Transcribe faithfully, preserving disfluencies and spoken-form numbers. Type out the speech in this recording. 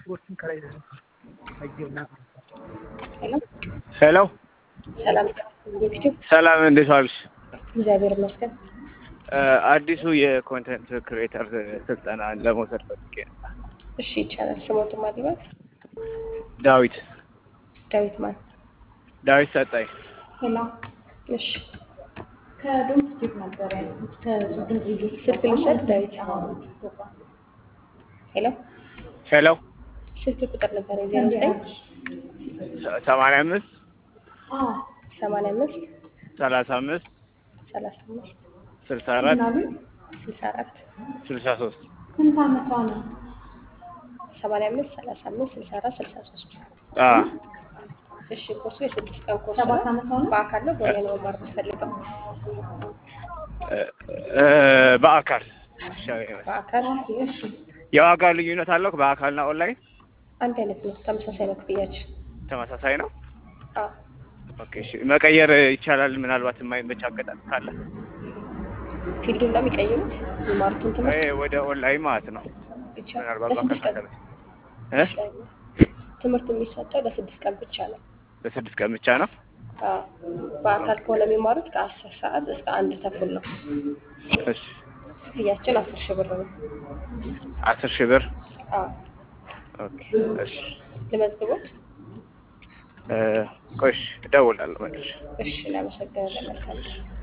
ሄሎ ሰላም እንዴት ሰላም እንዴት ዋልሽ? እግዚአብሔር ይመስገን። አዲሱ የኮንተንት ክሬተር ስልጠና ለመውሰድ ፈልጌ ነበር። እሺ ይቻላል። ስሞቱ ማለት ዳዊት ዳዊት ማን? ዳዊት ሰጣኝ። ሄሎ እሺ ከዶንት ቲፕ ነበር ያልኩት ከሱድን ልጆች ስልክ ልውሰድ ዳዊት። ሄሎ ሄሎ ስልክ ቁጥር ነበር ዜሮ ዘጠኝ ሰማንያ አምስት አዎ ሰማንያ አምስት ሰላሳ አምስት ሰላሳ አምስት ስልሳ አራት ስልሳ አራት ስልሳ ሶስት ስንት ዓመቷ ነው? ሰማንያ አምስት ሰላሳ አምስት ስልሳ አራት ስልሳ ሶስት አዎ እሺ ኮርሱ የስድስት ቀን ኮርስ ሰባት ነው። ዓመቷ ነው? በአካል ነው በኦንላይን ነው መማር የምትፈልገው? በአካል በአካል እሺ የዋጋ ልዩነት አለው በአካልና ኦንላይን? አንድ አይነት ነው። ተመሳሳይ ነው ክፍያችን። ተመሳሳይ ነው። አዎ ኦኬ እሺ መቀየር ይቻላል ምናልባት የማይመች አጋጣሚ ካለ? ፊልዱን ነው የሚቀይሩት የሚማሩትን አይ ትምህርት ወደ ኦንላይን ማለት ነው። ይቻላል። ምናልባት ለስድስት ቀን በአካል እ ትምህርት የሚሰጠው ለስድስት ቀን ብቻ ነው። ለስድስት ቀን ብቻ ነው። አዎ በአካል ከሆነ የሚማሩት ከአስር ሰዓት እስከ አንድ ተኩል ነው። እሺ ክፍያችን አስር ሺህ ብር ነው። አስር ሺህ ብር። አዎ ኦኬ እሺ ለመዝግቦት እ ቆይ እደውላለሁ መልሼ። እሺ እናመሰግናለን። መልካም